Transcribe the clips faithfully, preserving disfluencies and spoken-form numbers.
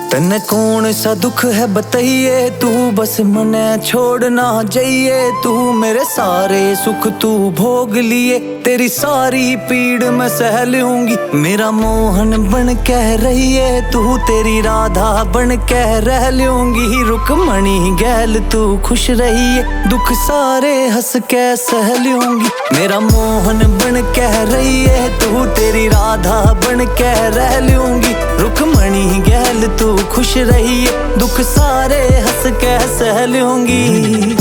तन्ने कौन सा दुख है बताइए, तू बस मने छोड़ ना जाइए। तू मेरे सारे सुख तू भोग लिए, तेरी सारी पीड़ मैं सह लूंगी। मेरा मोहन बन कह रही है तू, तेरी राधा बन कह रह लूंगी। रुकमणी गैल तू खुश रहिए, दुख सारे हंस के सह लूंगी। मेरा मोहन बन कह रही है तू, तेरी राधा बन कह रह लूंगी। रुकमणी गैल तू खुश रहिए, दुख सारे हंस के सह लूंगी।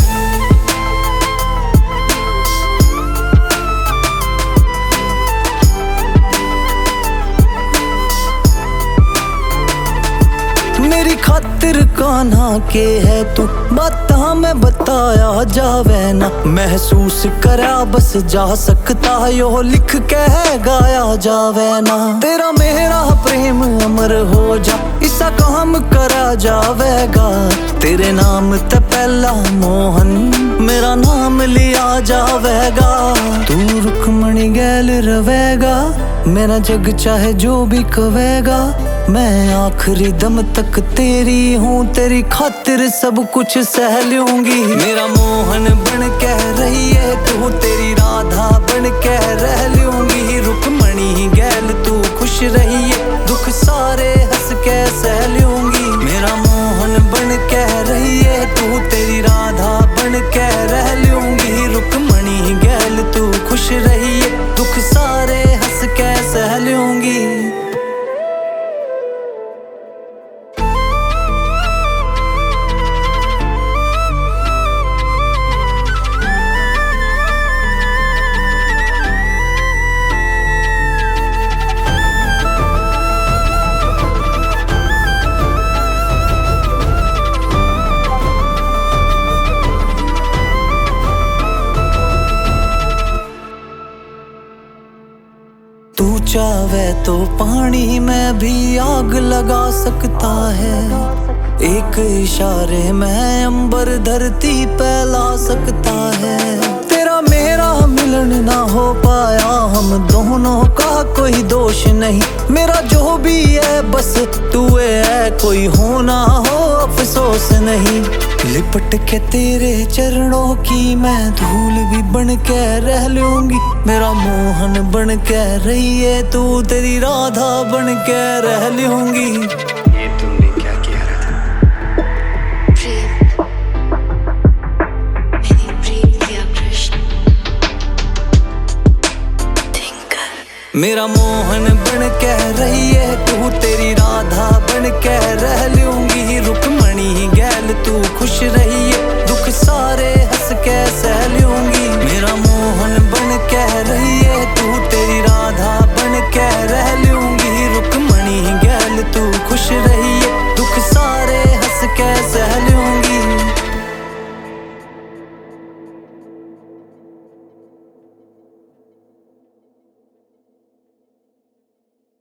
मेरी खातिर कान्हा के है तू, बाता मैं बताया जावे ना। महसूस करा बस जा सकता यो, लिख के गाया जावे ना। तेरा मेरा प्रेम अमर हो जा, इसा काम करा जावेगा। तेरे नाम ते पहला मोहन मेरा नाम लिया जावेगा। तू रुकमणी गैल रवेगा, मेरा जग चाहे जो भी कवेगा। मैं आखिरी दम तक तेरी हूँ, तेरी खातिर सब कुछ सह लूंगी। मेरा मोहन बन कह रही है तू, तेरी राधा बन कह रह लूंगी। रुकमणी गैल तू खुश रहिए, दुख सारे हंस के सह लूंगी। मेरा मोहन बन कह रही है तू, तेरी राधा बन कह रह लूंगी। रुकमणी गैल तू खुश रहिए, दुख सारे हंस के सह लूंगी। तू चाहे तो पानी में भी आग लगा सकता है, एक इशारे में अंबर धरती पे ला सकता है। तेरा मेरा मिलन ना हो पाया, हम दोनों का कोई दोष नहीं। मेरा जो भी है बस तू है, कोई हो ना हो अफसोस नहीं। लिपट के तेरे चरणों की मैं धूल भी बन के रह लूंगी। मेरा मोहन बन के रही है तू, तेरी राधा बन के रह लूंगी। ये तुमने क्या किया राधा? प्रेम, मैंने प्रेम किया कृष्ण। मेरा मोहन बन के रही है तू, तेरी राधा बन के रह लूंगी।